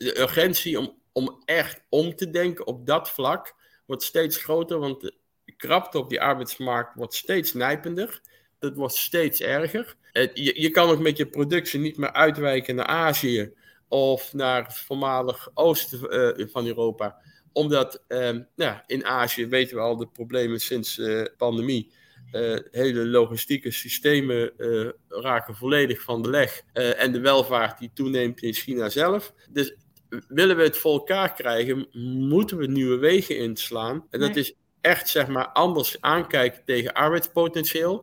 de urgentie om echt om te denken op dat vlak wordt steeds groter, want de krapte op die arbeidsmarkt wordt steeds nijpender. Dat wordt steeds erger. Je kan ook met je productie niet meer uitwijken naar Azië of naar het voormalig oosten van Europa. Omdat in Azië weten we al de problemen sinds de pandemie. Hele logistieke systemen raken volledig van de leg. En de welvaart die toeneemt in China zelf. Dus willen we het voor elkaar krijgen, moeten we nieuwe wegen inslaan. En dat is echt, zeg maar, anders aankijken tegen arbeidspotentieel.